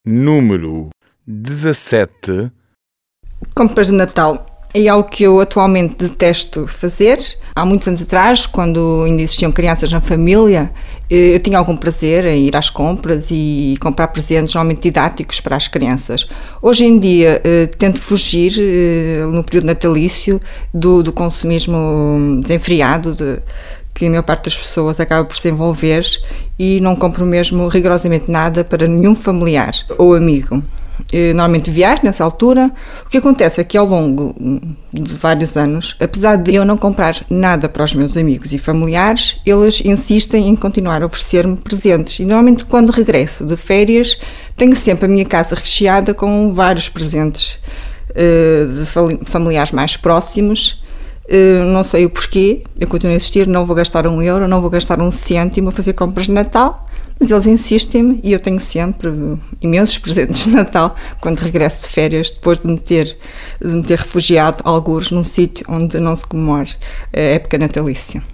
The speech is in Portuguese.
número 17. Compras de Natal é algo que eu atualmente detesto fazer. Há muitos anos atrás, quando ainda existiam crianças na família, eu tinha algum prazer em ir às compras e comprar presentes normalmente didáticos para as crianças. Hoje em dia tento fugir, no período natalício, do consumismo desenfreado que a maior parte das pessoas acaba por se envolver, e não compro mesmo rigorosamente nada para nenhum familiar ou amigo. Normalmente viajo nessa altura. O que acontece é que ao longo de vários anos, apesar de eu não comprar nada para os meus amigos e familiares, eles insistem em continuar a oferecer-me presentes, e normalmente quando regresso de férias tenho sempre a minha casa recheada com vários presentes de familiares mais próximos. Não sei o porquê, eu continuo a insistir, não vou gastar €1, não vou gastar um cêntimo a fazer compras de Natal, mas eles insistem-me e eu tenho sempre imensos presentes de Natal quando regresso de férias, depois de me ter refugiado algures num sítio onde não se comemora a época natalícia.